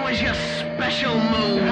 was your special move?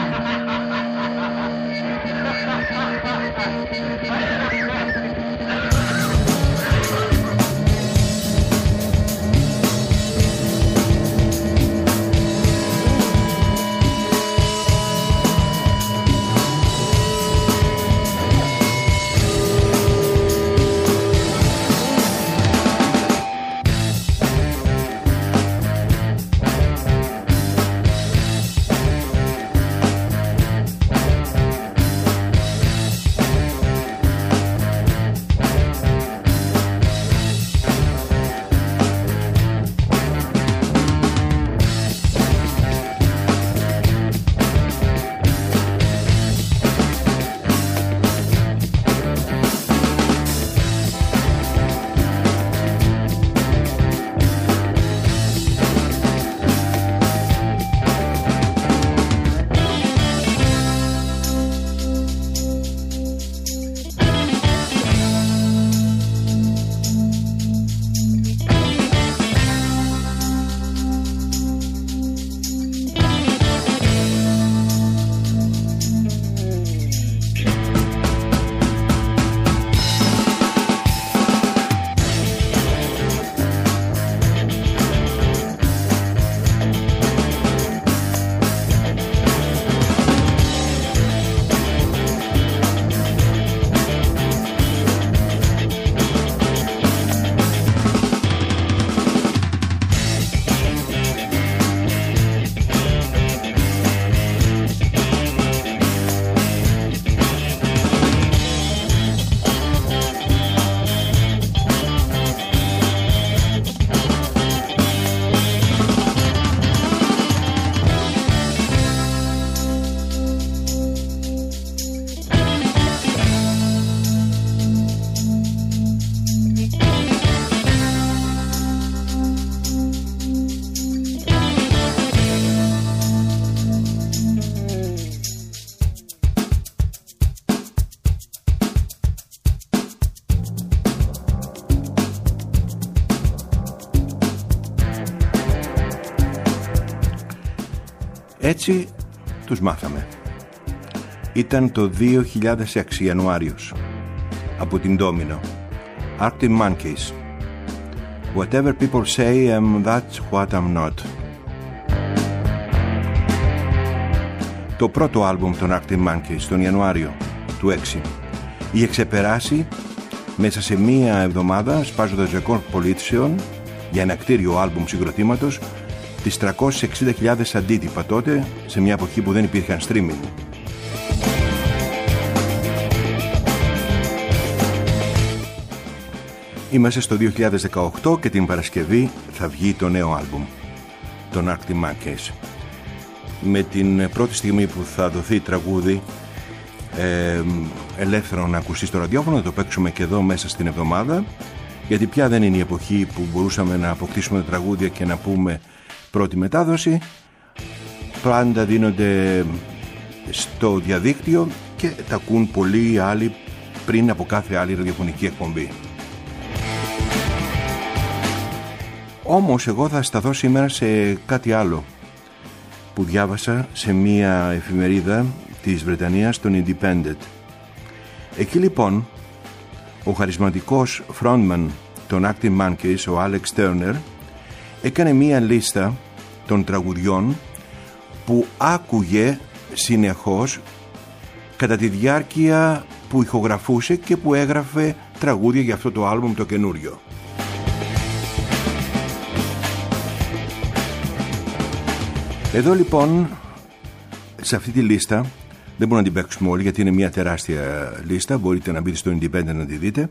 Έτσι τους μάθαμε. Ήταν το 2006 Ιανουάριος. Από την Domino, Arctic Monkeys. Whatever people say, that's what I'm not. Το πρώτο άλμπουμ των Arctic Monkeys τον Ιανουάριο του 6 είχε ξεπεράσει μέσα σε μία εβδομάδα, σπάζοντας ρεκόρ πωλήσεων για ένα κτίριο άλμπουμ συγκροτήματος, τις 360.000 αντίτυπα τότε, σε μια εποχή που δεν υπήρχαν streaming. Είμαστε στο 2018 και την Παρασκευή θα βγει το νέο άλμπουμ των Arctic Monkeys. Με την πρώτη στιγμή που θα δοθεί τραγούδι ελεύθερο να ακουστεί στο ραδιόφωνο, θα το παίξουμε και εδώ μέσα στην εβδομάδα, γιατί πια δεν είναι η εποχή που μπορούσαμε να αποκτήσουμε τα τραγούδια και να πούμε πρώτη μετάδοση. Πάντα δίνονται στο διαδίκτυο και τα ακούν πολλοί άλλοι πριν από κάθε άλλη ραδιοφωνική εκπομπή. Όμως εγώ θα σταθώ σήμερα σε κάτι άλλο που διάβασα σε μία εφημερίδα της Βρετανίας, τον Independent. Εκεί λοιπόν ο χαρισματικός frontman των Arctic Monkeys, ο Alex Turner, έκανε μία λίστα των τραγουδιών που άκουγε συνεχώς κατά τη διάρκεια που ηχογραφούσε και που έγραφε τραγούδια για αυτό το άλμπουμ το καινούριο. Εδώ λοιπόν σε αυτή τη λίστα, δεν μπορούμε να την παίξουμε όλοι γιατί είναι μια τεράστια λίστα, μπορείτε να μπείτε στο Independent να τη δείτε,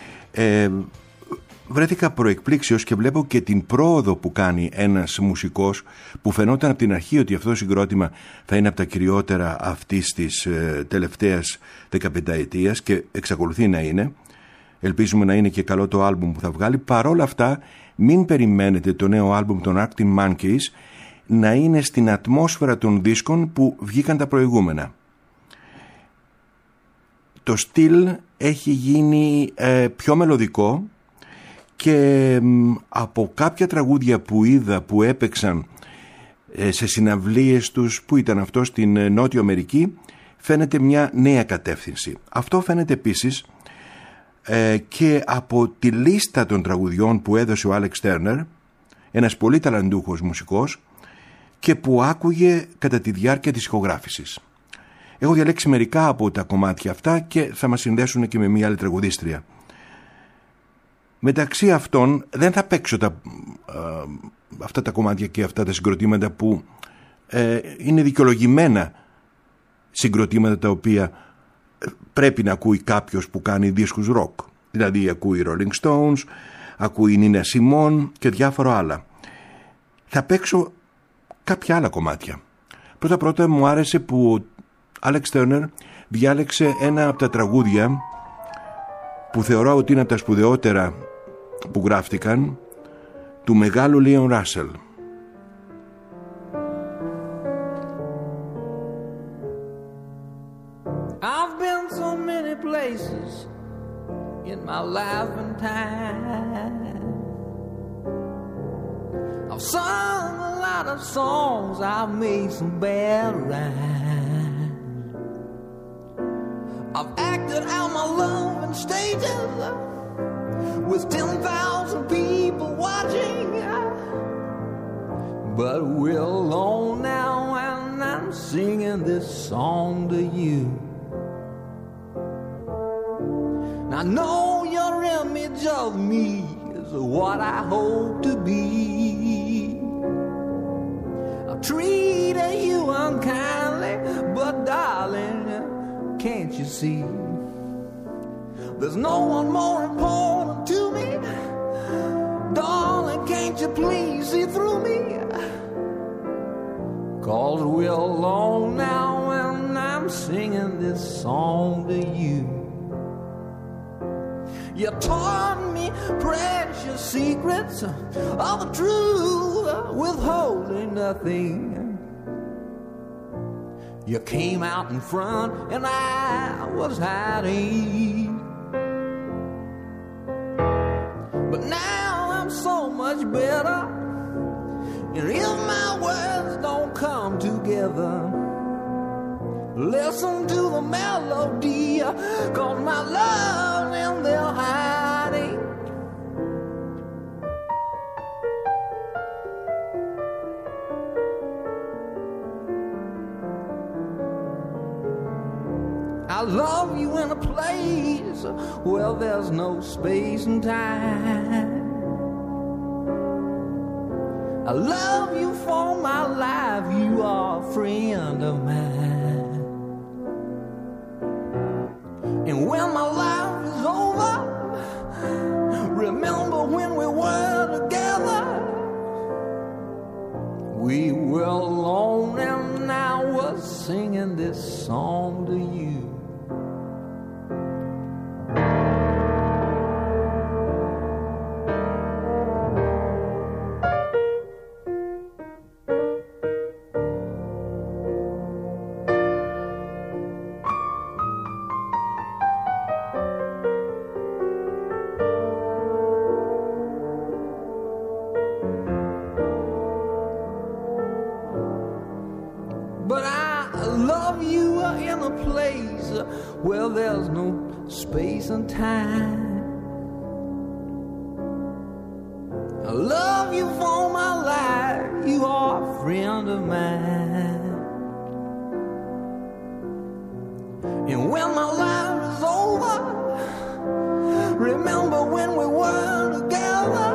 βρέθηκα προεκπλήξεως και βλέπω και την πρόοδο που κάνει ένας μουσικός που φαινόταν από την αρχή ότι αυτό το συγκρότημα θα είναι από τα κυριότερα αυτής της τελευταίας 15 ετίας και εξακολουθεί να είναι. Ελπίζουμε να είναι και καλό το άλμπουμ που θα βγάλει. Παρόλα αυτά μην περιμένετε το νέο άλμπουμ των Arctic Monkeys να είναι στην ατμόσφαιρα των δίσκων που βγήκαν τα προηγούμενα. Το στυλ έχει γίνει πιο μελωδικό και από κάποια τραγούδια που είδα που έπαιξαν σε συναυλίες τους, που ήταν αυτό, στην Νότιο Αμερική, φαίνεται μια νέα κατεύθυνση. Αυτό φαίνεται επίσης και από τη λίστα των τραγουδιών που έδωσε ο Άλεξ Τέρνερ, ένας πολύ ταλαντούχος μουσικός, και που άκουγε κατά τη διάρκεια της ηχογράφησης. Έχω διαλέξει μερικά από τα κομμάτια αυτά και θα μας συνδέσουν και με μια άλλη τραγουδίστρια. Μεταξύ αυτών δεν θα παίξω αυτά τα κομμάτια και αυτά τα συγκροτήματα που είναι δικαιολογημένα συγκροτήματα, τα οποία πρέπει να ακούει κάποιος που κάνει δίσκους ροκ. Δηλαδή ακούει Rolling Stones, ακούει Nina Simone και διάφορα άλλα. Θα παίξω κάποια άλλα κομμάτια. Πρώτα μου άρεσε που ο Άλεξ Τέρνερ διάλεξε ένα από τα τραγούδια που θεωρώ ότι είναι από τα σπουδαιότερα που γράφτηκαν, του μεγάλου Λίον Ράσελ. I've been so many places in my life and time. I've sung a lot of songs, I've made some bad rhymes. I've acted out my love in stages with 10,000 people watching. But we're alone now and I'm singing this song to you. I know your image of me is what I hope to be. I've treated you unkindly, but darling, can't you see? There's no one more important to me. Darling, can't you please see through me? 'Cause we're alone now and I'm singing this song to you. You taught me precious secrets of the truth, withholding nothing. You came out in front and I was hiding. But now I'm so much better, and if my words don't come together, listen to the melody, 'cause my love's in their hiding. I love you in a place where there's no space and time. I love you for my life, you are a friend of mine. And when my life is over, remember when we were together. We were alone and I was singing this song to you. Where there's no space and time. I love you for my life, you are a friend of mine. And when my life is over, remember when we were together.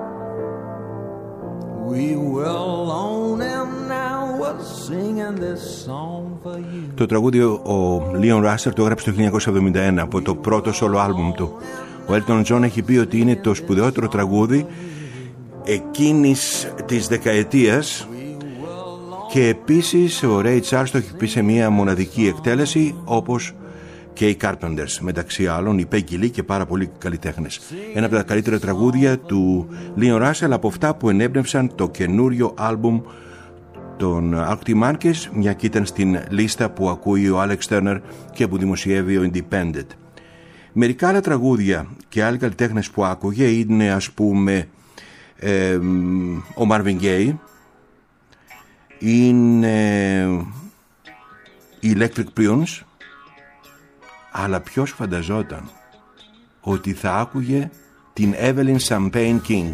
We were alone and I was singing this song for you. Το τραγούδι ο Λίον Ράσελ το έγραψε το 1971 από το πρώτο solo άλμπουμ του. Ο Έλτον Τζον έχει πει ότι είναι το σπουδαιότερο τραγούδι εκείνης της δεκαετίας, και επίσης ο Ray Charles το έχει πει σε μια μοναδική εκτέλεση, όπως και οι Carpenters, μεταξύ άλλων η Peggy Lee και πάρα πολλοί καλλιτέχνες. Ένα από τα καλύτερα τραγούδια του Λίον Ράσελ, από αυτά που ενέπνευσαν το καινούριο άλμπουμ των Arctic Monkeys, μια και ήταν στην λίστα που ακούει ο Alex Turner και που δημοσιεύει ο Independent. Μερικά άλλα τραγούδια και άλλοι καλλιτέχνες που άκουγε είναι, ας πούμε, ο Marvin Gaye, είναι οι Electric Prunes, αλλά ποιος φανταζόταν ότι θα άκουγε την Evelyn Champagne King.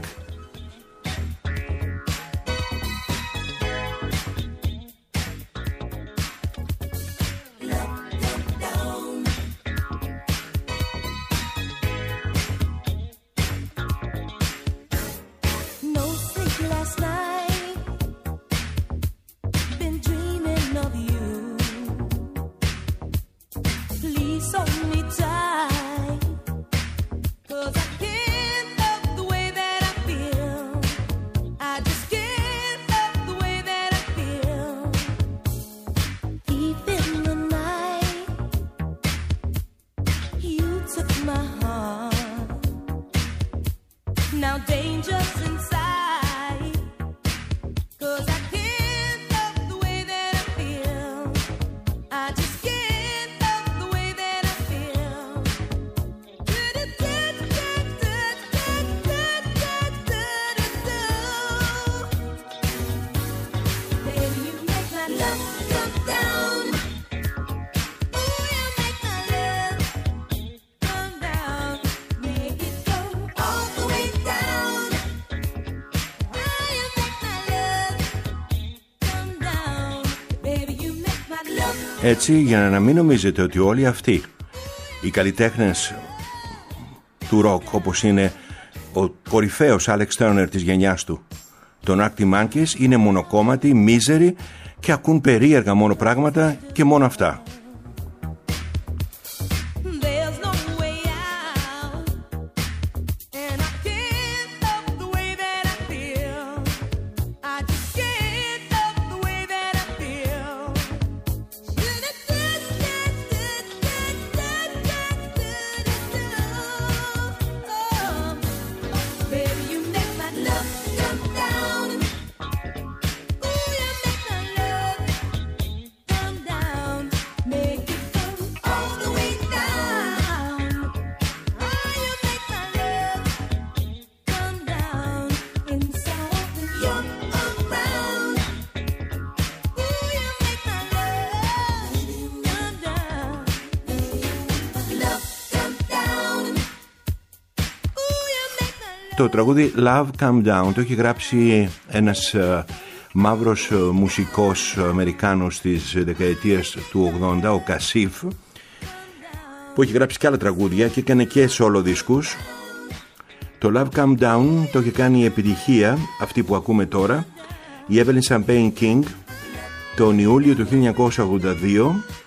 Έτσι, για να μην νομίζετε ότι όλοι αυτοί οι καλλιτέχνες του ροκ, όπως είναι ο κορυφαίος Alex Turner της γενιάς του, τον Arctic Monkeys, είναι μονοκόμματοι, μίζεροι και ακούν περίεργα μόνο πράγματα και μόνο αυτά. Το τραγούδι Love Come Down το έχει γράψει ένας μαύρος μουσικός Αμερικάνος της δεκαετίας του 80, ο Κασίφ, που έχει γράψει και άλλα τραγούδια και έκανε και solo δίσκους. Το Love Come Down το έχει κάνει η επιτυχία αυτή που ακούμε τώρα, η Evelyn Champagne King, τον Ιούλιο του 1982,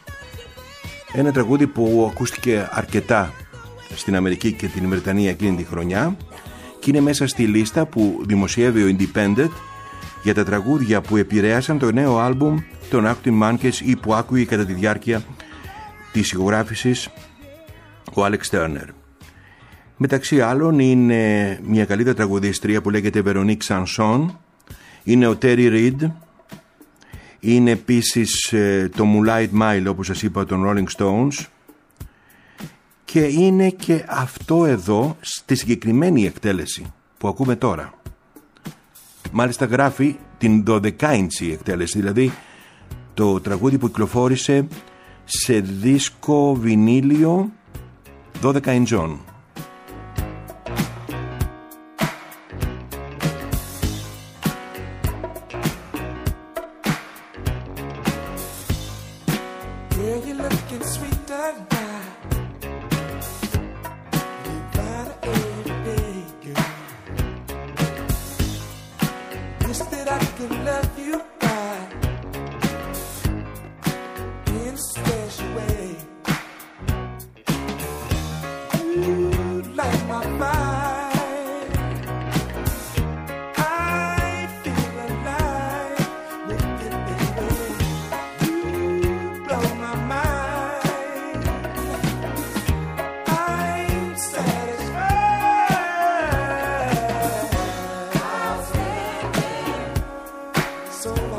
ένα τραγούδι που ακούστηκε αρκετά στην Αμερική και την Βρετανία εκείνη τη χρονιά και είναι μέσα στη λίστα που δημοσιεύει ο Independent για τα τραγούδια που επηρέασαν το νέο άλμπουμ των Arctic Monkeys ή που άκουγε κατά τη διάρκεια της ηχογράφησης ο Alex Turner. Μεταξύ άλλων είναι μια καλή τραγουδίστρια που λέγεται Veronique Sanson, είναι ο Terry Reid, είναι επίσης το Moonlight Mile, όπως σας είπα, των Rolling Stones, και είναι και αυτό εδώ στη συγκεκριμένη εκτέλεση που ακούμε τώρα. Μάλιστα γράφει την 12ίντσι εκτέλεση, δηλαδή το τραγούδι που κυκλοφόρησε σε δίσκο βινίλιο 12 ιντσών. So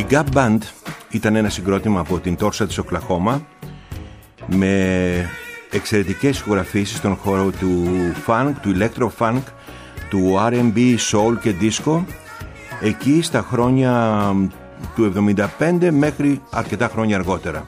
Gap Band ήταν ένα συγκρότημα από την Τόρσα της Οκλαχώμα με εξαιρετικές ηχογραφήσεις στον χώρο του funk, του electro funk, του R&B, soul και disco, εκεί στα χρόνια του 75 μέχρι αρκετά χρόνια αργότερα.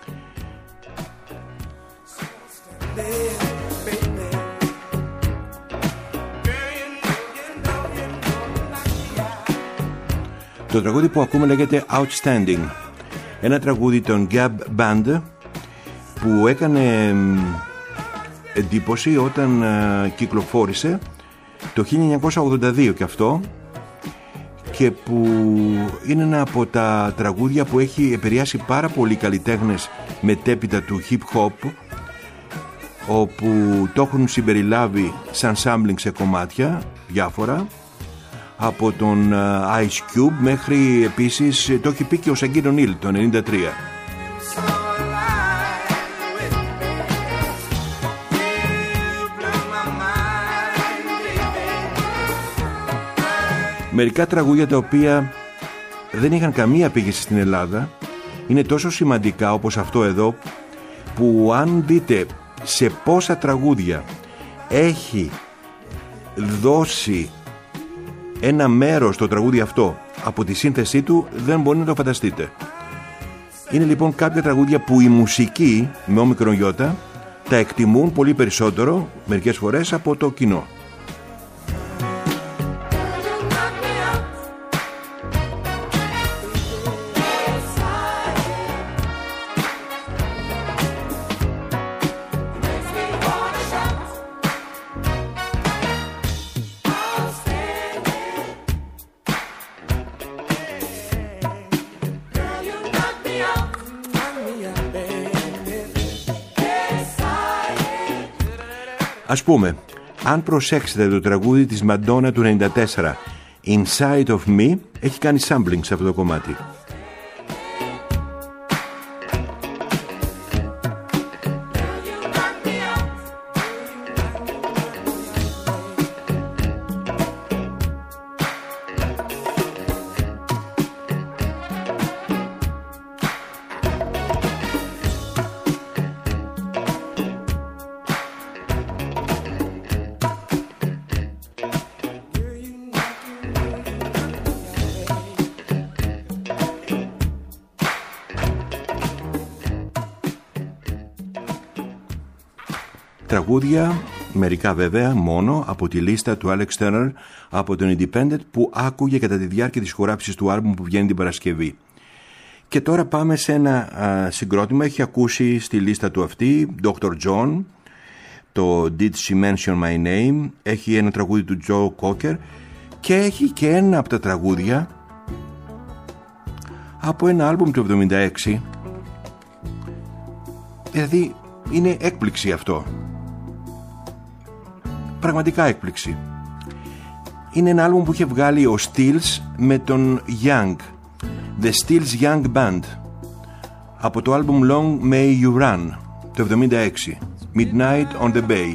Το τραγούδι που ακούμε λέγεται Outstanding, ένα τραγούδι των Gap Band που έκανε εντύπωση όταν κυκλοφόρησε το 1982 και αυτό, και που είναι ένα από τα τραγούδια που έχει επηρεάσει πάρα πολλοί καλλιτέχνες μετέπειτα του hip hop, όπου το έχουν συμπεριλάβει σαν sampling σε κομμάτια διάφορα, από τον Ice Cube μέχρι επίσης το έχει πει και ο Shaquille O'Neal το 1993. Μερικά τραγούδια τα οποία δεν είχαν καμία απήγηση στην Ελλάδα είναι τόσο σημαντικά όπως αυτό εδώ, που αν δείτε σε πόσα τραγούδια έχει δώσει ένα μέρος το τραγούδι αυτό από τη σύνθεσή του, δεν μπορεί να το φανταστείτε. Είναι λοιπόν κάποια τραγούδια που η μουσική με όμικρον γιώτα τα εκτιμούν πολύ περισσότερο μερικές φορές από το κοινό. Ας πούμε, αν προσέξετε το τραγούδι της Madonna του 94, Inside of Me, έχει κάνει sampling σε αυτό το κομμάτι. Τραγούδια, μερικά βέβαια μόνο, από τη λίστα του Alex Turner από τον Independent, που άκουγε κατά τη διάρκεια της χοράπησης του άλμπουμ που βγαίνει την Παρασκευή. Και τώρα πάμε σε ένα συγκρότημα, έχει ακούσει στη λίστα του αυτή Dr. John, το Did She Mention My Name, έχει ένα τραγούδι του Joe Cocker και έχει και ένα από τα τραγούδια από ένα άλμπουμ του 76. Δηλαδή είναι έκπληξη αυτό. Πραγματικά έκπληξη. Είναι ένα άλμπουμ που είχε βγάλει ο Stills με τον Young, The Stills Young Band, από το άλμπουμ Long May You Run το 76, Midnight on the Bay.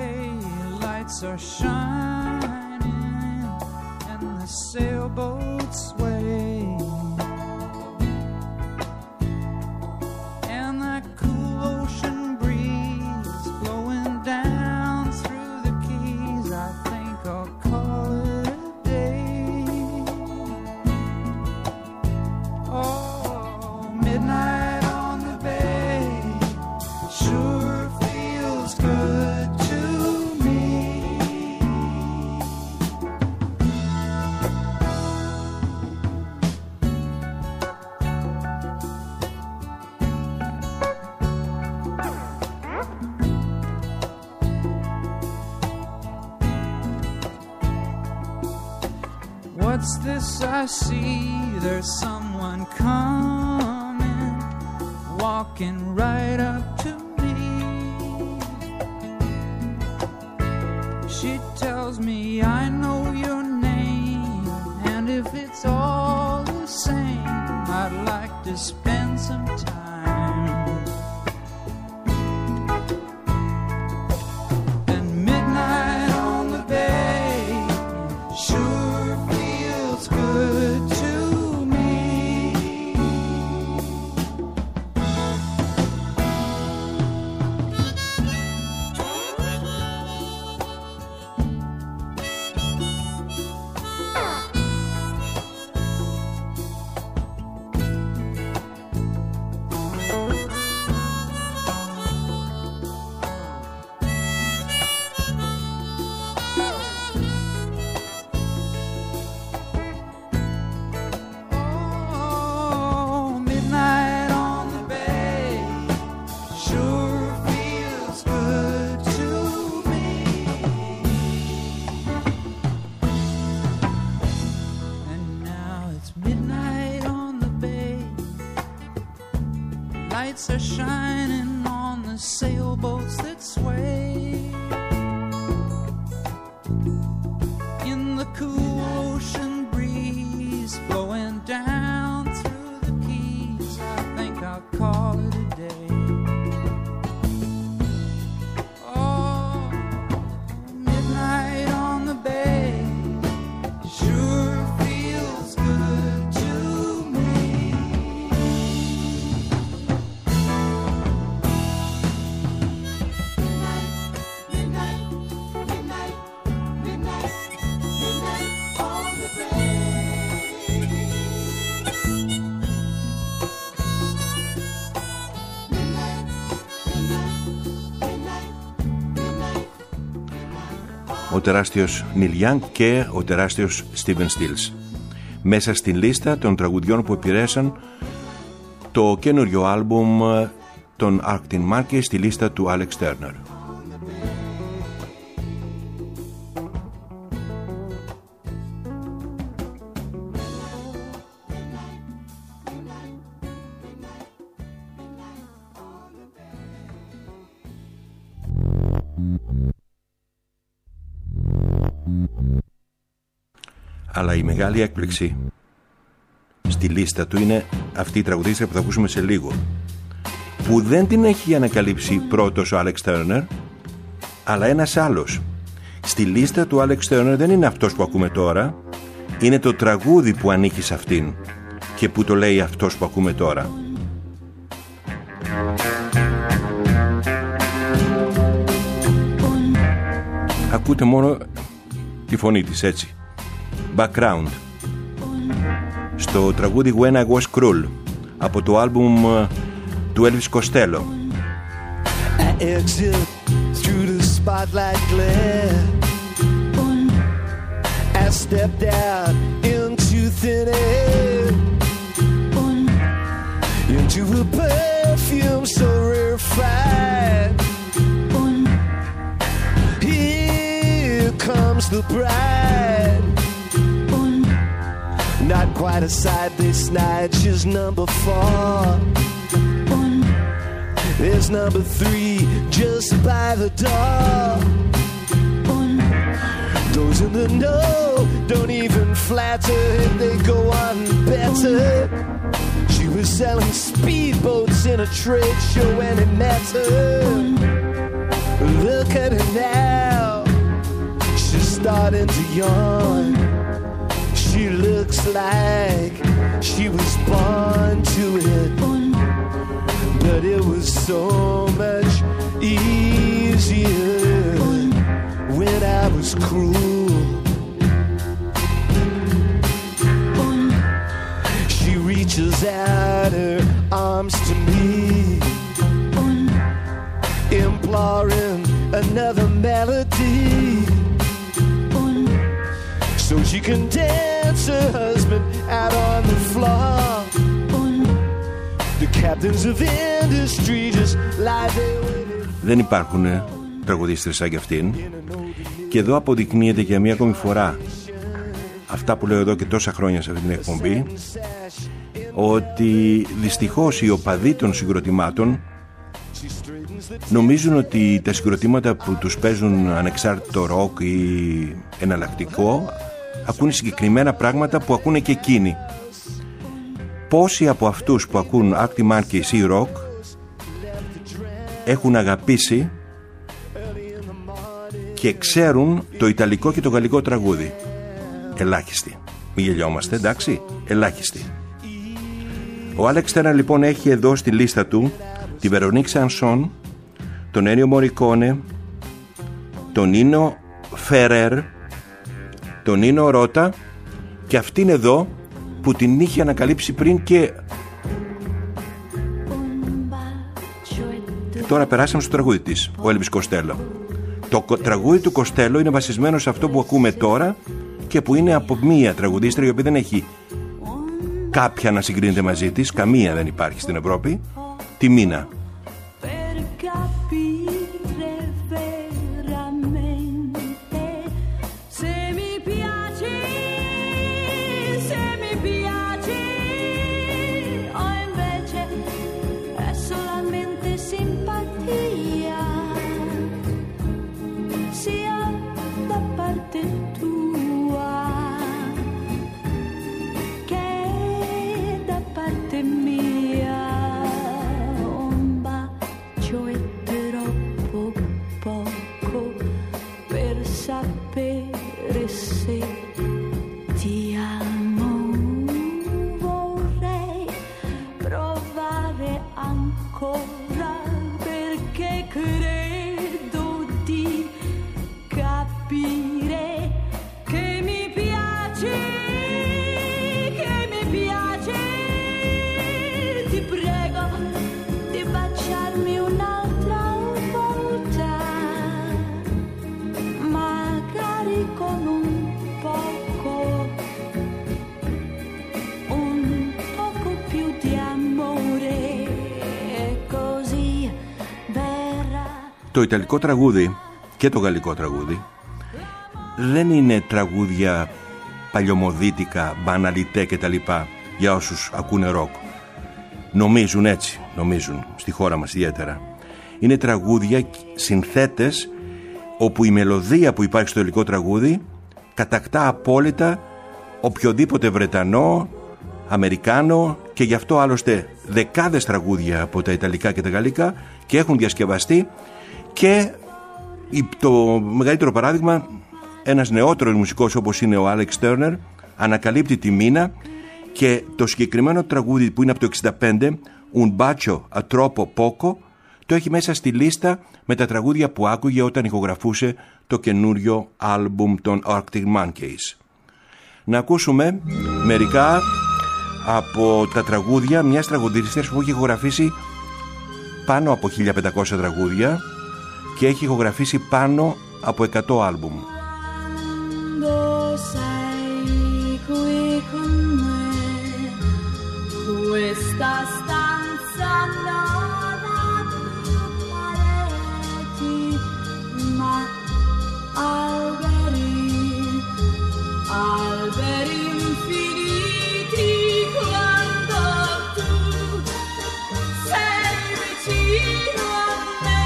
What's this I see? There's someone coming, walking right up to me. She tells me I know your name, and if it's all the same, I'd like to spend some time. And midnight on the bay sure feels good to me. are shining on the sailboats that sway in the cool ocean breeze blowing down through the keys. I think I'll call it a day. Oh, midnight on the bay sure feels good to me. Midnight, midnight, midnight, midnight on the bay. Midnight, midnight, midnight, midnight. Ο τεράστιος Νίλ Γιάνγκ και ο τεράστιος Στίβεν Στίλς, μέσα στην λίστα των τραγουδιών που επηρέασαν το καινούριο άλμπουμ των Arctic Monkeys στη λίστα του Alex Turner. Αλλά η μεγάλη έκπληξη στη λίστα του είναι αυτή η τραγουδίστρια που θα ακούσουμε σε λίγο, που δεν την έχει ανακαλύψει πρώτος ο Alex Turner, αλλά ένας άλλος. Στη λίστα του Alex Turner δεν είναι αυτός που ακούμε τώρα, είναι το τραγούδι που ανήκει σε αυτήν και που το λέει αυτός που ακούμε τώρα. Ακούτε μόνο τη φωνή της, έτσι. Background στο τραγούδι When I Was Cruel από το άλμπουμ του Elvis Costello. I exit through the spotlight glare. I stepped out into thin air, into a perfume so rarefied. Here comes the bride. Not quite a sight this night, she's number 4. There's number 3 just by the door. Those in the know don't even flatter if they go on better. She was selling speedboats in a trade show and it met her. Look at her now, she's starting to yawn. She looks like she was born to it, but it was so much easier when I was cruel. She reaches out her arms to me, imploring another melody, so she can dance her husband out on the floor. The captains of industry just lie there. Δεν υπάρχουν τραγουδίστρες σαν κι αυτήν, και εδώ αποδεικνύεται για μία ακόμη φορά αυτά που λέω εδώ και τόσα χρόνια σε αυτή την εκπομπή, ότι δυστυχώς οι οπαδοί των συγκροτημάτων νομίζουν ότι τα συγκροτήματα που τους παίζουν ανεξάρτητο ροκ ή εναλλακτικό ακούνε συγκεκριμένα πράγματα που ακούνε και εκείνοι. Πόσοι από αυτούς που ακούν Arctic Monkeys ή rock έχουν αγαπήσει και ξέρουν το ιταλικό και το γαλλικό τραγούδι? Ελάχιστοι. Μην γελιόμαστε, εντάξει, ελάχιστοι. Ο Alex Turner λοιπόν έχει εδώ στη λίστα του τη Βερονίκ Σανσόν, τον Ένιο Μορικόνε, τον Νίνο Φερέρ, τον Νίνο Ρώτα, και αυτήν εδώ που την είχε ανακαλύψει πριν. Και τώρα περάσαμε στο τραγούδι της, ο Elvis Costello. Το τραγούδι του Costello είναι βασισμένο σε αυτό που ακούμε τώρα και που είναι από μία τραγουδίστρια η οποία δεν έχει κάποια να συγκρίνεται μαζί της, καμία δεν υπάρχει στην Ευρώπη, τη Μίνα. Το ιταλικό τραγούδι και το γαλλικό τραγούδι δεν είναι τραγούδια παλιωμοδίτικα, μπαναλιτέ και τα λοιπά για όσους ακούνε ροκ. Νομίζουν έτσι, στη χώρα μας ιδιαίτερα. Είναι τραγούδια, συνθέτες, όπου η μελωδία που υπάρχει στο ιταλικό τραγούδι κατακτά απόλυτα οποιοδήποτε Βρετανό, Αμερικάνο, και γι' αυτό άλλωστε δεκάδες τραγούδια από τα ιταλικά και τα γαλλικά και έχουν διασκευαστεί. Και το μεγαλύτερο παράδειγμα, ένας νεότερος μουσικός όπως είναι ο Άλεξ Τέρνερ ανακαλύπτει τη Μίνα και το συγκεκριμένο τραγούδι που είναι από το 65, Un bacio a troppo poco, το έχει μέσα στη λίστα με τα τραγούδια που άκουγε όταν ηχογραφούσε το καινούριο άλμπουμ των Arctic Monkeys. Να ακούσουμε μερικά από τα τραγούδια μιας τραγουδίστριας που έχει ηχογραφήσει πάνω από 1500 τραγούδια και έχει ηχογραφήσει πάνω από 100 άλμπουμ. Questa stanza non ha più pareti, ma alberi infiniti. Quando tu sei vicino a me,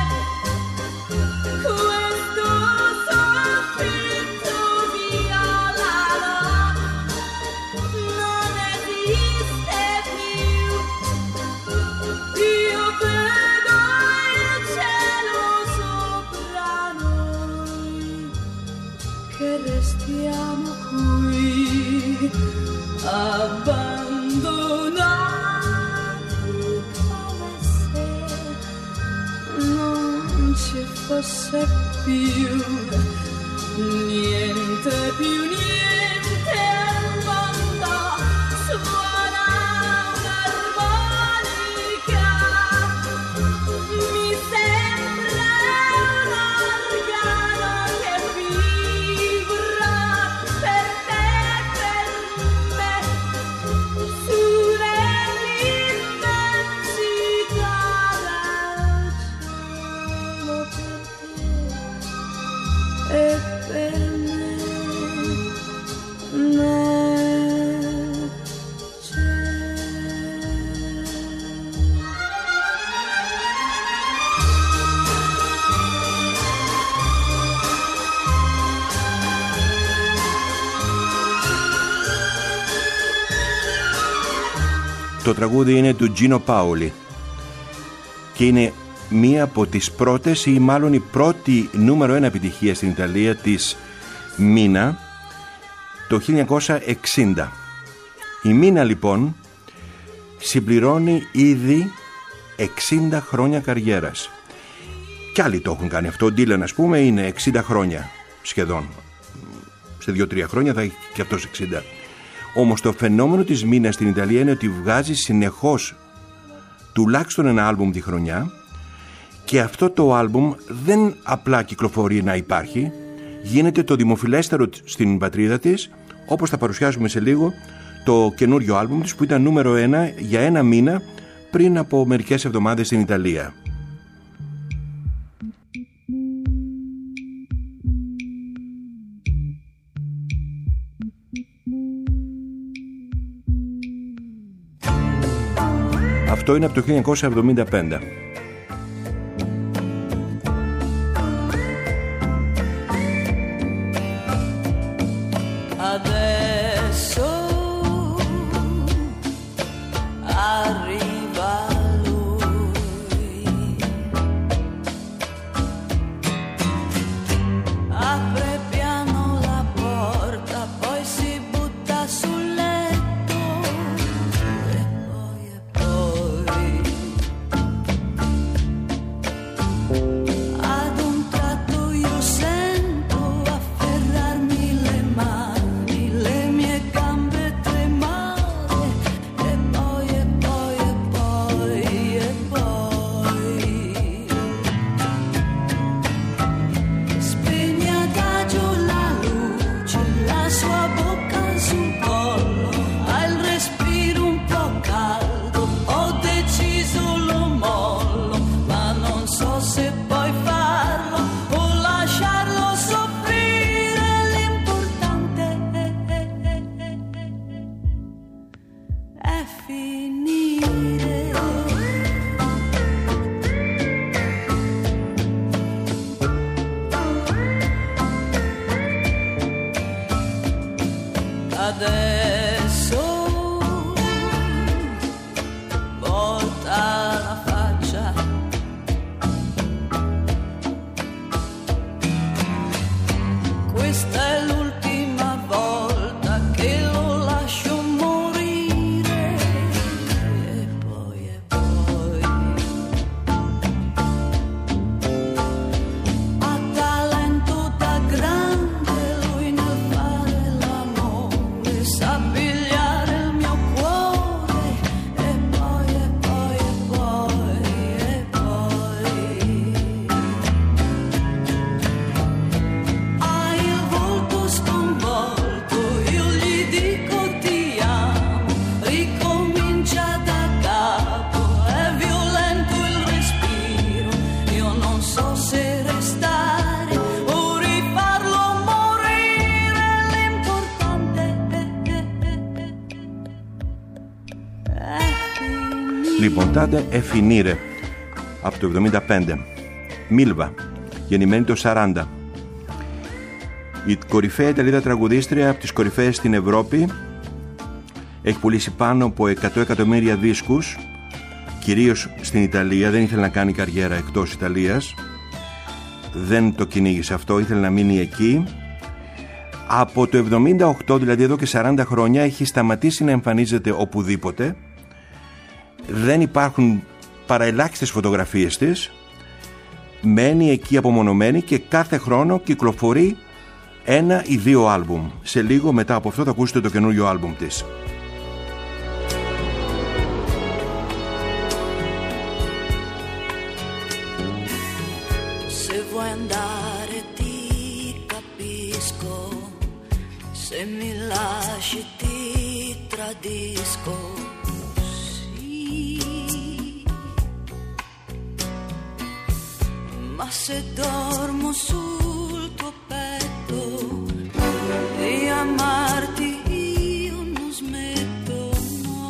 questo soffitto violano non esiste più. Io vedo il cielo sopra noi, che restiamo qui abbandonati come se non ci fosse più niente al mondo. Suona un'armonica, mi sembra un organo che vibra per te e per me su nell'immensità del cielo, per te e per me nel Το τραγούδι είναι του Gino Paoli και είναι μία από τις πρώτες ή μάλλον η πρώτη νούμερο 1 επιτυχία στην Ιταλία της Μίνα το 1960. Η Μίνα λοιπόν συμπληρώνει ήδη 60 χρόνια καριέρας. Κι άλλοι το έχουν κάνει αυτό. Ο Ντίλαν, ας πούμε, είναι 60 χρόνια σχεδόν. Σε 2-3 χρόνια θα έχει και αυτός 60. Όμως το φαινόμενο της Μίνα στην Ιταλία είναι ότι βγάζει συνεχώς τουλάχιστον ένα άλμπουμ τη χρονιά και αυτό το άλμπουμ δεν απλά κυκλοφορεί να υπάρχει, γίνεται το δημοφιλέστερο στην πατρίδα της, όπως θα παρουσιάσουμε σε λίγο το καινούριο άλμπουμ της που ήταν νούμερο 1 για ένα μήνα πριν από μερικές εβδομάδες στην Ιταλία. Αυτό είναι από το 1975. cambia Rimontate e finire από το 75. Μίλβα, γεννημένη το 40. Η κορυφαία Ιταλίδα τραγουδίστρια, από τις κορυφαίες στην Ευρώπη, έχει πουλήσει πάνω από 100 εκατομμύρια δίσκους, κυρίως στην Ιταλία. Δεν ήθελε να κάνει καριέρα εκτός Ιταλίας, δεν το κυνήγησε αυτό, ήθελε να μείνει εκεί. Από το 78, δηλαδή εδώ και 40 χρόνια, έχει σταματήσει να εμφανίζεται οπουδήποτε. Δεν υπάρχουν παραελάχιστες φωτογραφίες της. Μένει εκεί απομονωμένη και κάθε χρόνο κυκλοφορεί 1 ή 2 άλμπουμ. Σε λίγο μετά από αυτό θα ακούσετε το καινούριο άλμπουμ της. Se vuoi andare ti capisco, se mi lasci ti tradisco. Ma se dormo sul tuo petto di amarti io non smetto, no.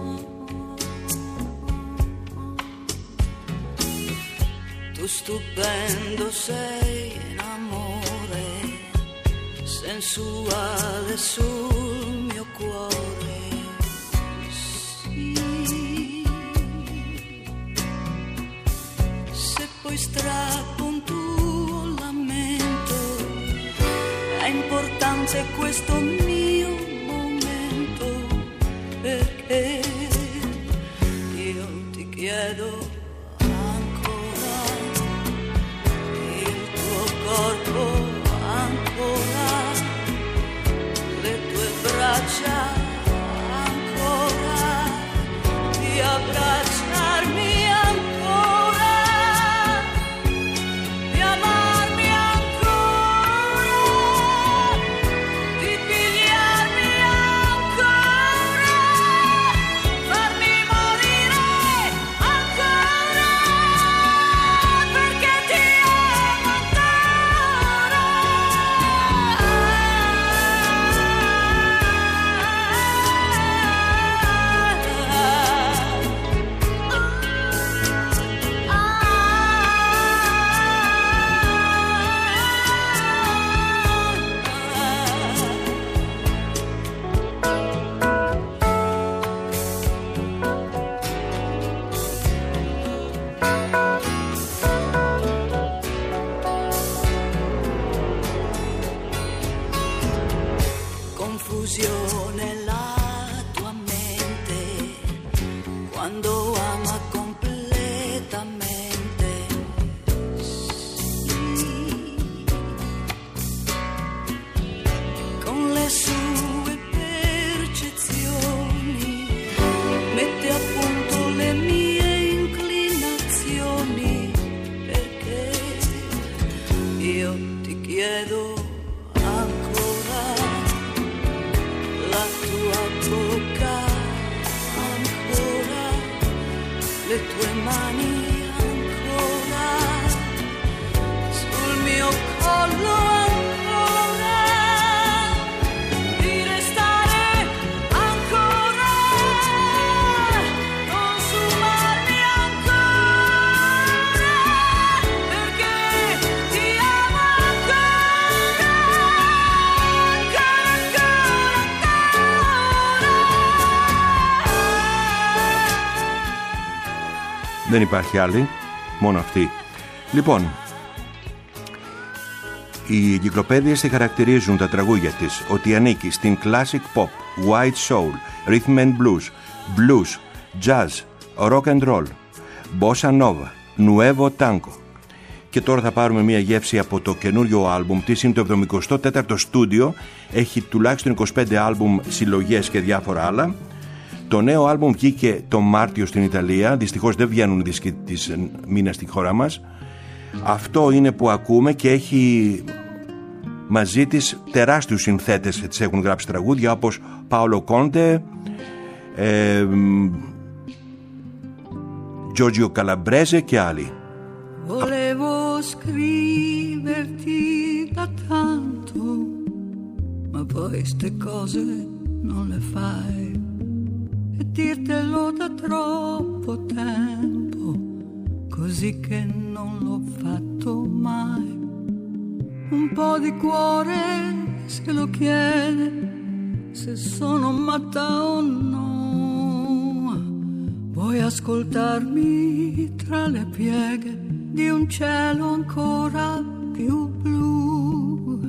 Tu stupendo sei in amore, sensuale sul mio cuore. Poi strappo un tuo lamento, ha importanza questo mio momento, perché io ti chiedo ancora il tuo corpo, ancora le tue braccia, ancora di abbracciarmi, ancora di amarmi, ancora di pigliarmi, ancora farmi morire, ancora perché ti amo ancora. Confusione la tua mente quando ama completamente, sì, con le sue percezioni mette a punto le mie inclinazioni, perché io ti chiedo ancora la tua bocca, ancora le tue mani, ancora sul mio collo, ancora di restare, ancora consumarmi, ancora perché ti amo ancora, ancora, Δεν υπάρχει άλλη, μόνο αυτή. Λοιπόν, οι εγκυκλοπαίδειες τη χαρακτηρίζουν τα τραγούδια της ότι ανήκει στην classic pop, white soul, rhythm and blues, blues, jazz, rock and roll, bossa nova, nuevo tango. Και τώρα θα πάρουμε μια γεύση από το καινούριο άλμπουμ της, είναι το 74ο στούντιο, έχει τουλάχιστον 25 άλμπουμ, συλλογές και διάφορα άλλα. Το νέο άλμπουμ βγήκε το Μάρτιο στην Ιταλία, δυστυχώς δεν βγαίνουν δίσκοι της μήνα στη χώρα μας. Αυτό είναι που ακούμε και έχει μαζί της τεράστιους συνθέτες που της έχουν γράψει τραγούδια όπως Πάολο Κόντε, Giorgio Calabrese και άλλοι. Volevo scriverti da tanto, ma poi ste cose non le fai. e dirtelo da troppo tempo, così che non l'ho fatto mai. Un po' di cuore se lo chiede, se sono matta o no. Vuoi ascoltarmi tra le pieghe di un cielo ancora più blu?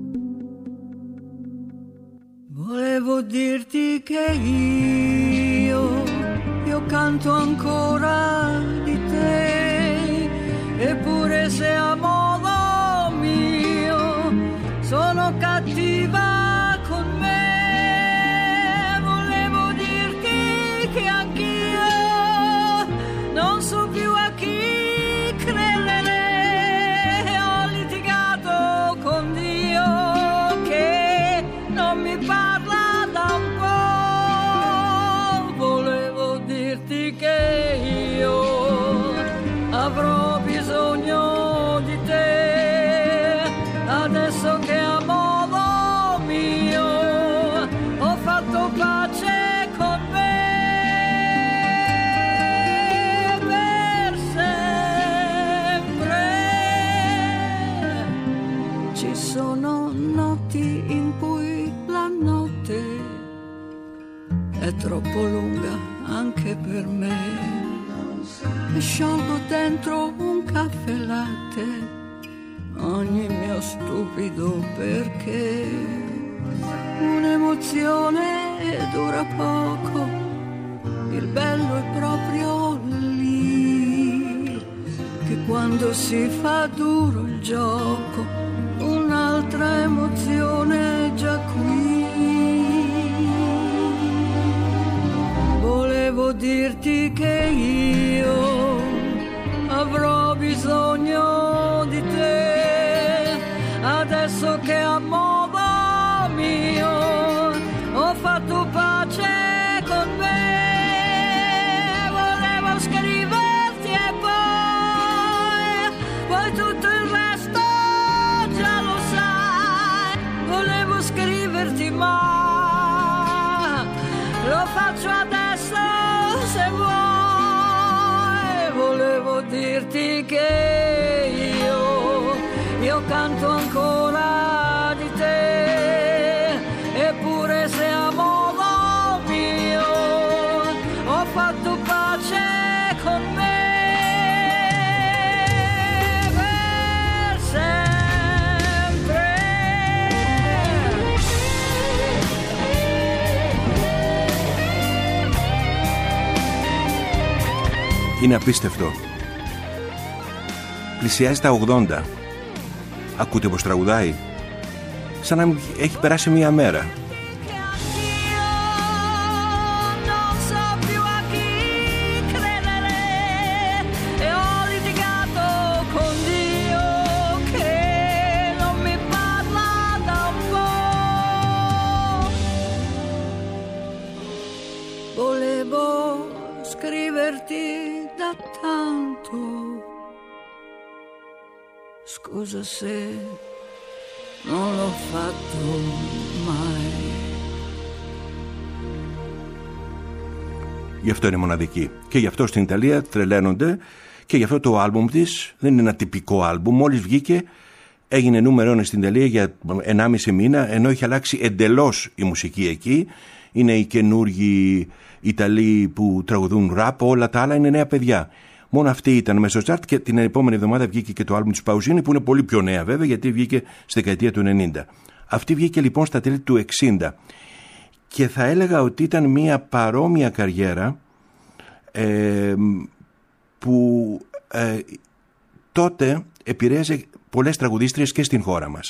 Volevo dirti che io canto ancora di te, eppure se a modo mio sono cattiva con me. Volevo dirti che anch'io non so più a chi credere, ho litigato con Dio che non mi parla da un po'. Volevo dirti che io avrò bisogno di te, adesso che a modo mio ho fatto pace con me per sempre. Ci sono notti in cui la notte è troppo lunga anche per me, e sciolgo dentro un caffè latte ogni mio stupido perché. Un'emozione dura poco, il bello è proprio lì, che quando si fa duro il gioco un'altra emozione è già qui. Volevo dirti che io avrò bisogno di te, adesso che a modo mio ho fatto pace con me. Volevo scriverti e poi tutto il resto già lo sai. Volevo scriverti ma lo faccio adesso se vuoi. Volevo dirti che io canto ancora di te, eppure se a modo mio ho fatto pace con me per sempre. Είναι απίστευτο. Πλησιάζει τα 80. Ακούτε πως τραγουδάει. Σαν να έχει περάσει μία μέρα. Da tanto, scusa se non l'ho fatto mai. Γι' αυτό είναι μοναδική. Και γι' αυτό στην Ιταλία τρελαίνονται. Και γι' αυτό το άλμπουμ της δεν είναι ένα τυπικό άλμπουμ. Μόλις βγήκε έγινε νούμερο 1 στην Ιταλία για 1,5 μήνα, ενώ είχε αλλάξει εντελώς η μουσική εκεί. Είναι οι καινούργοι Ιταλοί που τραγουδούν ραπ, όλα τα άλλα είναι νέα παιδιά. Μόνο αυτή ήταν μέσα στο chart και την επόμενη εβδομάδα βγήκε και το άλμπουμ της Παουζίνη, που είναι πολύ πιο νέα βέβαια, γιατί βγήκε στη δεκαετία του 90. Αυτή βγήκε λοιπόν στα τέλη του 60 και θα έλεγα ότι ήταν μια παρόμοια καριέρα που τότε επηρέαζε πολλές τραγουδίστριες και στην χώρα μας.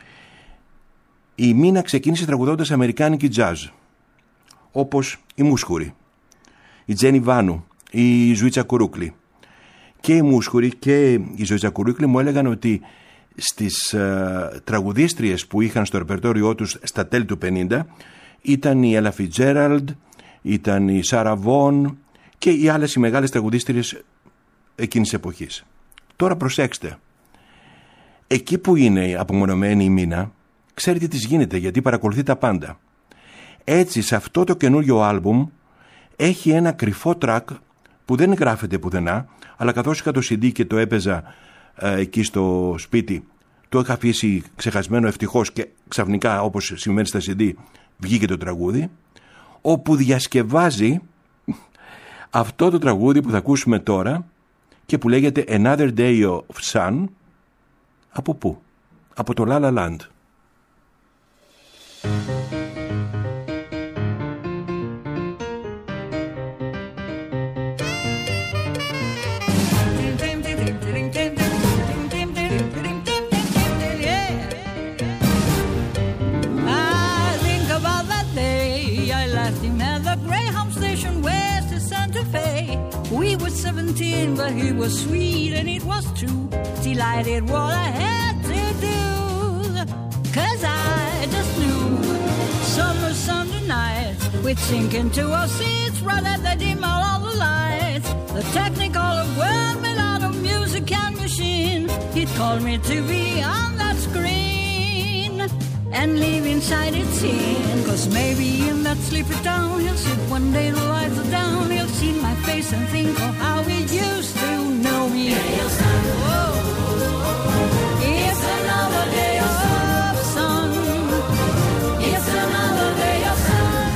Η Μίνα ξεκίνησε τραγουδώντας αμερικάνικη jazz, όπως η Μούσχουρη, η Τζένι Βάνου, η Ζουίτσα Κουρούκλη. Και η Μούσχουρη και η Ζουίτσα Κουρούκλη μου έλεγαν ότι στις τραγουδίστριες που είχαν στο ρεπερτόριό τους στα τέλη του 50 ήταν η Έλα Φιτζέραλντ, ήταν η Σάρα Βον και οι άλλες οι μεγάλες τραγουδίστριες εκείνης της εποχής. Τώρα προσέξτε, εκεί που είναι απομονωμένη η Μίνα, ξέρετε τι της γίνεται, γιατί παρακολουθεί τα πάντα. Έτσι, σε αυτό το καινούριο άλμπουμ έχει ένα κρυφό track που δεν γράφεται πουθενά, αλλά καθώς είχα το CD και το έπαιζα εκεί στο σπίτι, το είχα αφήσει ξεχασμένο ευτυχώς και ξαφνικά, όπως συμβαίνει στα CD, βγήκε το τραγούδι, όπου διασκευάζει αυτό το τραγούδι που θα ακούσουμε τώρα και που λέγεται Another Day of Sun. Από πού? Από το La La Land. We were 17, but he was sweet, and it was true. Delighted what I had to do, 'cause I just knew. Summer Sunday night, we'd sink into our seats right at the dim of all the lights. The Technicolor world made out of music and machine. He'd call me to be on that screen and leave inside its scene. 'Cause maybe in that sleepy town he'll sit one day, the lights are down, he'll see my face and think of how he used to know me. Oh, it's another day of sun. It's another day of sun.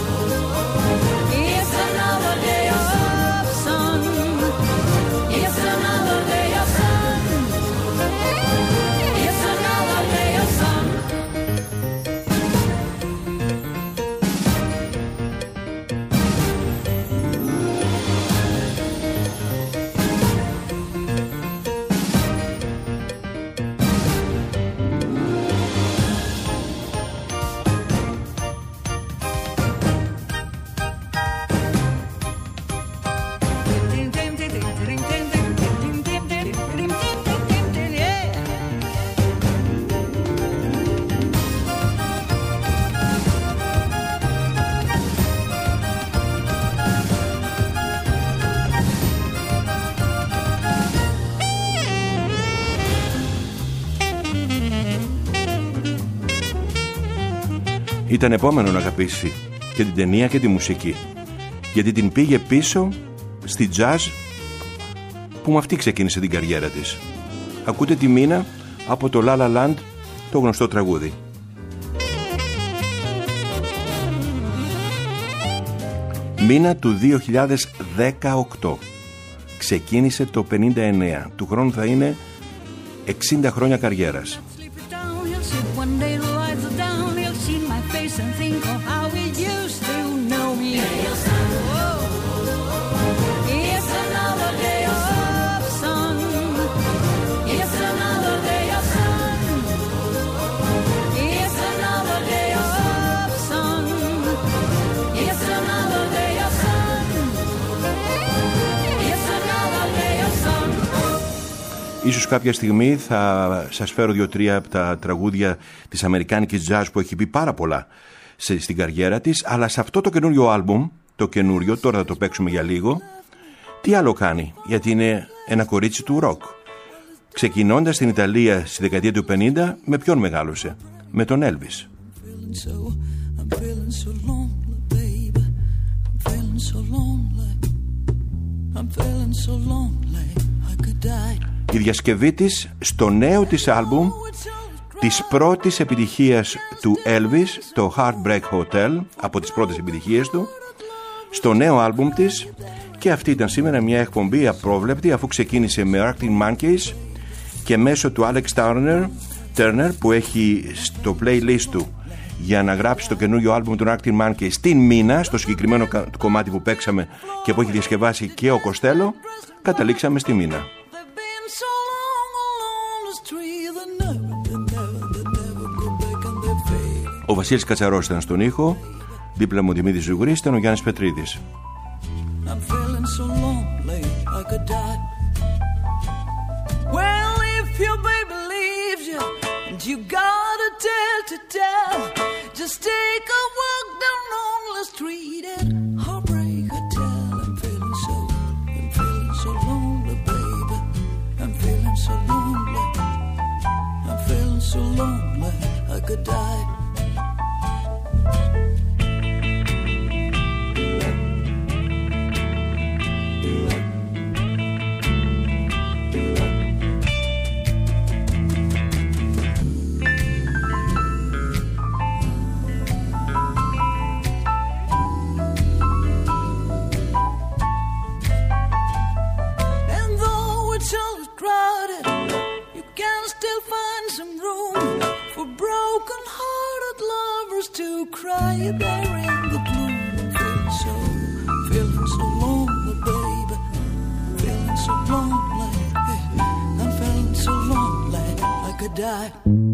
It's another day of sun. It's another day of sun. It's another day of sun. Ήταν επόμενο να αγαπήσει και την ταινία και τη μουσική, γιατί την πήγε πίσω στη jazz που με αυτή ξεκίνησε την καριέρα της. Ακούτε τη Μίνα από το La La Land, το γνωστό τραγούδι. Μίνα του 2018. Ξεκίνησε το 59. Του χρόνου θα είναι 60 χρόνια καριέρας. And think of how we used to know me. Oh, it's another day of sun. It's another day of sun. It's another day of sun. It's another day of sun. It's another day of sun. Ίσως κάποια στιγμή θα σας φέρω 2-3 από τα τραγούδια της αμερικάνικης jazz που έχει πει πάρα πολλά στην καριέρα της, αλλά σε αυτό το καινούριο άλμπουμ, το καινούριο, τώρα θα το παίξουμε για λίγο, τι άλλο κάνει, γιατί είναι ένα κορίτσι του ροκ. Ξεκινώντας στην Ιταλία στη δεκαετία του 50, με ποιον μεγάλωσε? Με τον Elvis. Η διασκευή της στο νέο της άλμπουμ της πρώτης επιτυχίας του Elvis, το Heartbreak Hotel, από τις πρώτες επιτυχίες του, στο νέο άλμπουμ της. Και αυτή ήταν σήμερα μια εκπομπή απρόβλεπτη, αφού ξεκίνησε με Arctic Monkeys και μέσω του Alex Turner που έχει στο playlist του για να γράψει το καινούριο άλμπουμ του Arctic Monkeys στην Μίνα, στο συγκεκριμένο κομμάτι που παίξαμε και που έχει διασκευάσει και ο Κοστέλο, καταλήξαμε στη Μίνα. Ο Βασίλης Κατσαρός ήταν στον ήχο, δίπλα μου ο Δημήτρης Ζουγρής, ήταν ο Γιάννης Πετρίδης. Well, if your baby leaves you and you got a tale to tell, just take a walk down Lonely Street at Heartbreak Hotel. I'm feeling so lonely, baby. I'm feeling so lonely. I'm feeling so lonely, I could die. to cry there in the gloom. Feeling so lonely, baby. Feeling so lonely. I'm feeling so lonely I could die.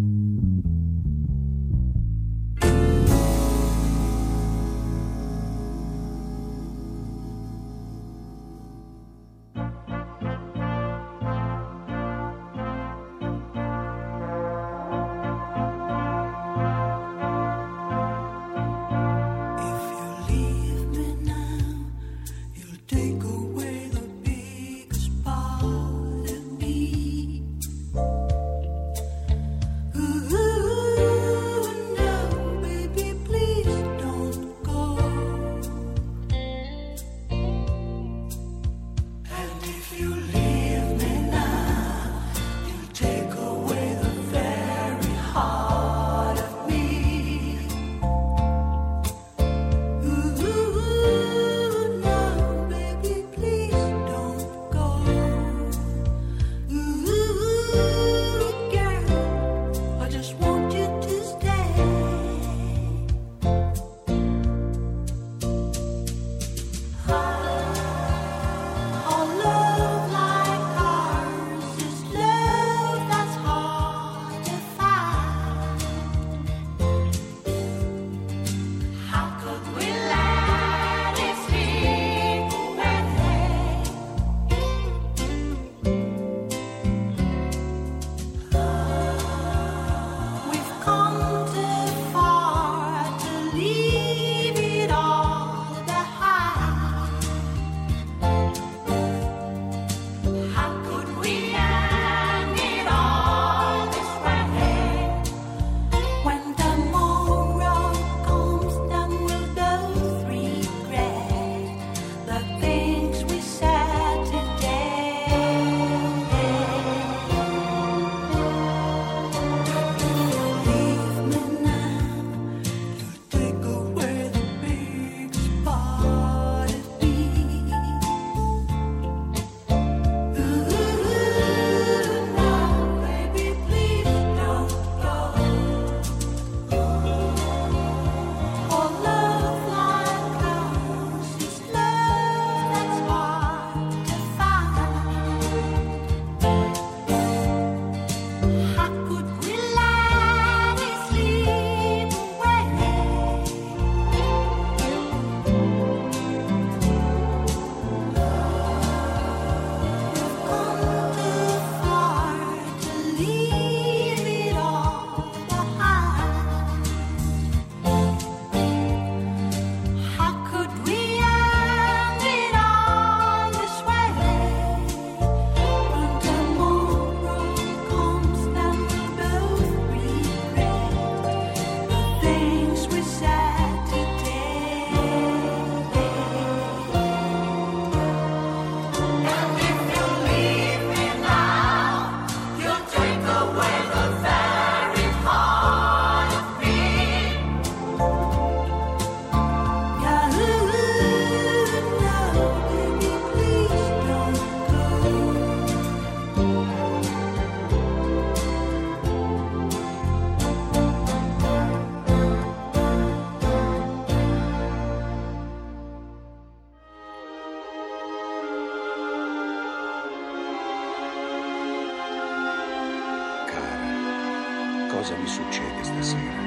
Cosa mi succede stasera?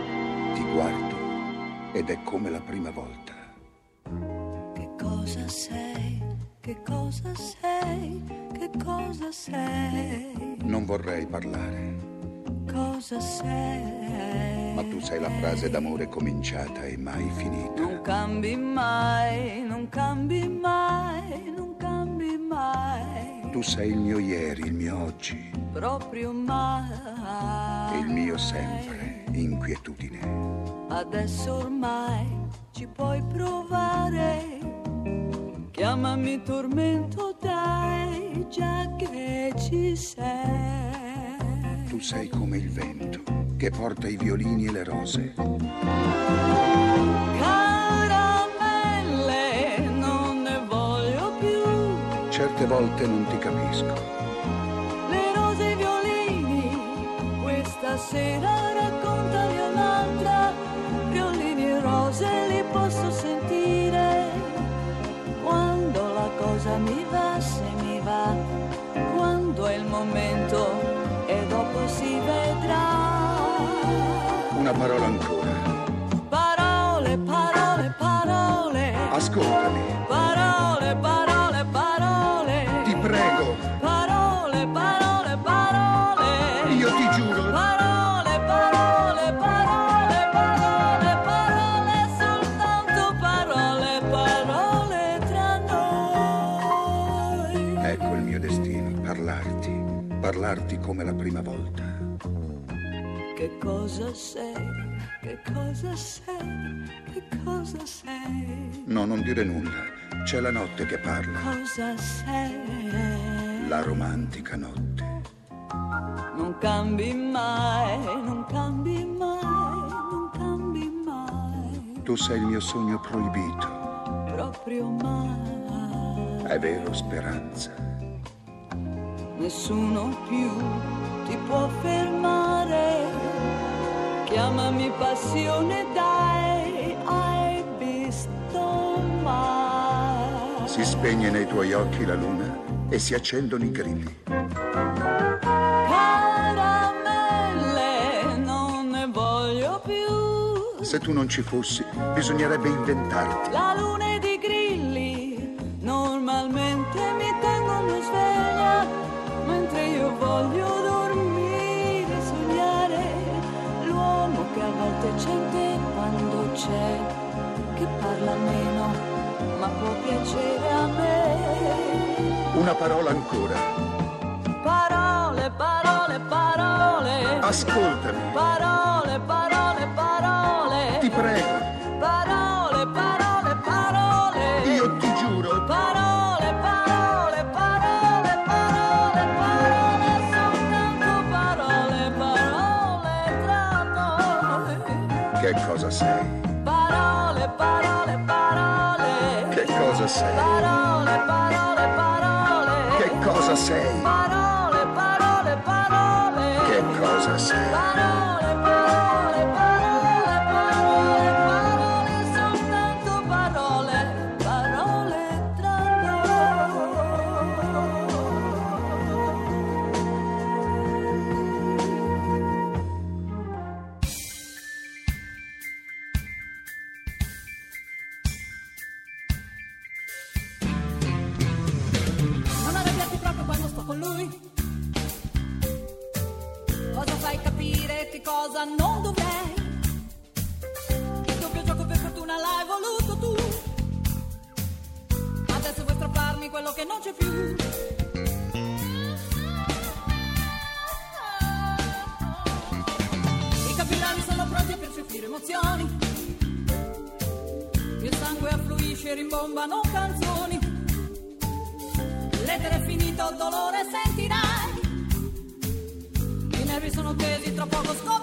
Ti guardo ed è come la prima volta. Che cosa sei? Che cosa sei? Che cosa sei? Non vorrei parlare. Cosa sei? Ma tu sei la frase d'amore cominciata e mai finita. Non cambi mai, non cambi mai, non cambi mai. Tu sei il mio ieri, il mio oggi. Proprio mai. E il mio sempre, inquietudine. Adesso ormai ci puoi provare. Chiamami tormento, dai, già che ci sei. Tu sei come il vento che porta i violini e le rose. Caramelle, non ne voglio più. Certe volte non ti capisco. Le rose e i violini, questa sera raccontami un'altra. cosa mi va, se mi va, quando è il momento e dopo si vedrà. Una parola ancora. Parole, parole, parole. Ascoltami. Parole, parole, parole. Ti prego. Parole, parole, parole. Io ti giuro. Parole, parole, parole, parole, parole, soltanto parole, parole tra noi. Ecco il mio destino, parlarti come la prima volta. Che cosa sei? Che cosa sei? Che cosa sei? No, non dire nulla. C'è la notte che parla. Cosa sei? La romantica notte. Non cambi mai, non cambi mai, non cambi mai. Tu sei il mio sogno proibito. Proprio mai. È vero, Speranza. Nessuno più ti può fermare. Chiamami passione, dai, hai visto mai? Si spegne nei tuoi occhi la luna e si accendono i grilli. Caramelle, non ne voglio più. Se tu non ci fossi, bisognerebbe inventarti. La luna ed i grilli normalmente mi tengono sveglia, mentre io voglio dormire, sognare. L'uomo che a volte c'è quando c'è, che parla meno, ma può piacere a me. Una parola ancora. Parole, parole, parole. Ascoltami. Parole, parole, parole. Ti prego. Parole, parole, parole. Io ti giuro. Parole, parole, parole, parole, parole, soltanto parole, parole tra noi. Che cosa sei? Parole, parole, parole. Che cosa sei? Parole, parole, parole. Che cosa sei? Parole, parole, parole. Che cosa sei? Parole, parole, parole, parole, parole, soltanto parole, parole tra Non arrabbiarti proprio quando sto con lui. Cosa fai capire che cosa non dovrei? Il doppio gioco per fortuna l'hai voluto tu. Adesso vuoi strapparmi quello che non c'è più. I capillari sono pronti per soffrire emozioni. Il sangue affluisce e rimbombano canzoni. L'etere è finito, il dolore sentirai. I nervi sono tesi, tra poco scopri.